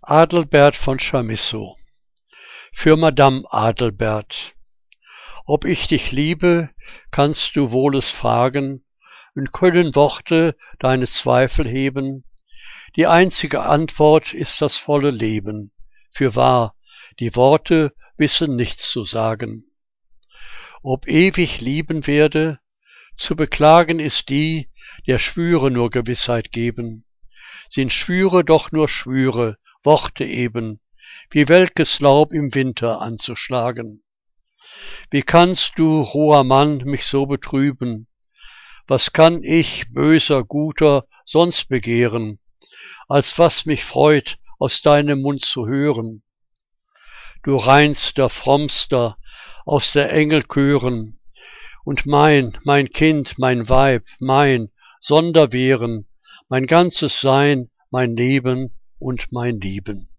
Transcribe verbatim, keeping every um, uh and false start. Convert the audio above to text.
Adelbert von Chamisso. Für Madame Adelbert. Ob ich dich liebe, kannst du wohl es fragen, und können Worte deine Zweifel heben? Die einzige Antwort ist das volle Leben. Fürwahr, die Worte wissen nichts zu sagen. Ob ewig lieben werde, zu beklagen ist die, der Schwüre nur Gewissheit geben. Sind Schwüre doch nur Schwüre, Worte eben, wie welkes Laub im Winter anzuschlagen. Wie kannst du, roher Mann, mich so betrüben? Was kann ich, böser, guter, sonst begehren, als was mich freut, aus deinem Mund zu hören? Du reinster, frommster, aus der Engel Chören, und mein, mein Kind, mein Weib, mein Sonderwehren, mein ganzes Sein, mein Leben und mein Lieben.